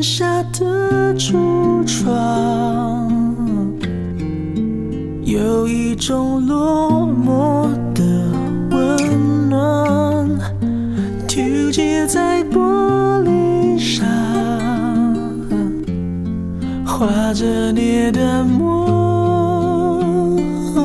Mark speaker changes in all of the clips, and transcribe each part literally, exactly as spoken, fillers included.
Speaker 1: 下的橱窗，有一种落寞的温暖，纠结在玻璃上，画着你的模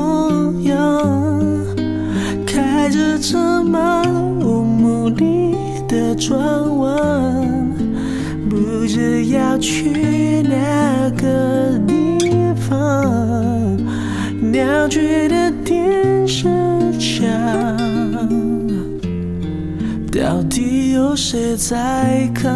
Speaker 1: 样，开着车漫无目的的转弯，不知要去哪个地方，鸟居的电视墙，到底有谁在看？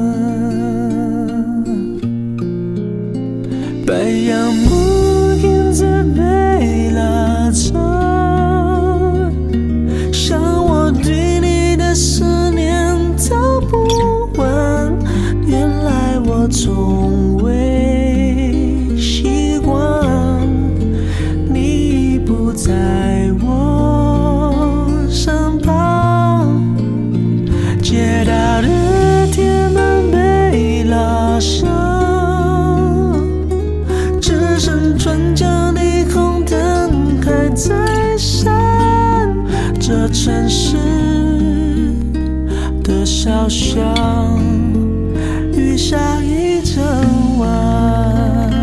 Speaker 1: 白杨木影子被拉长，像我对你的思念走不完，原来我从未习惯你不在我身旁，街道的铁门被拉上，只剩转角霓虹灯还在闪，这城市的小巷雨下一整晚。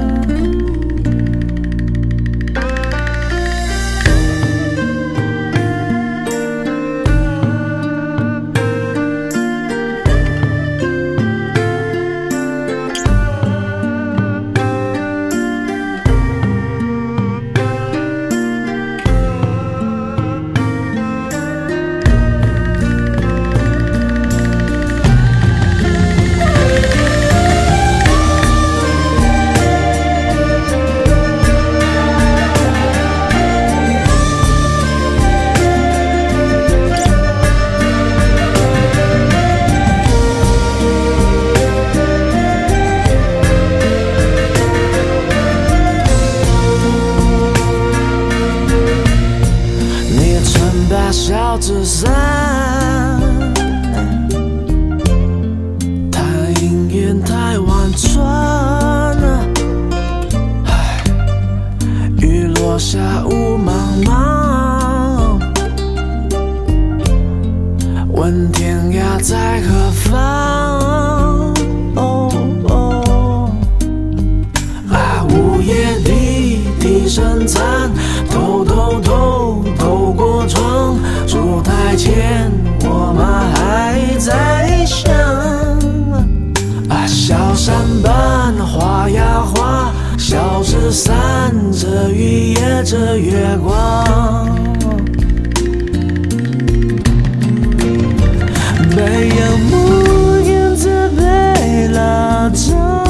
Speaker 1: 小纸伞，它隐隐太婉转，雨落下雾茫茫，问天涯在何方？哦哦，啊，午夜里低声叹，偷偷偷透过窗，烛台前我们还在想，啊，小山般画呀画，小纸伞遮雨也遮月光，白杨木影子被拉长，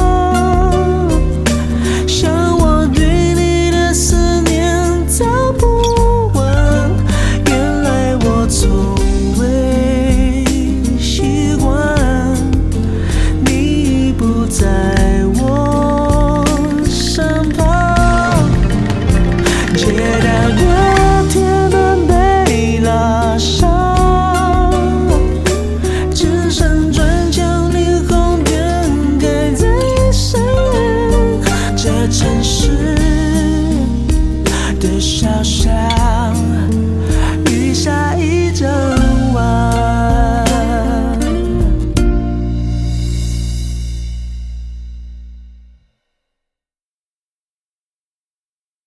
Speaker 1: 像我对你的思念走不完，原来我从未习惯你不在我身旁，街道的铁门被拉上，只剩转角霓虹灯还在闪，这城市的小巷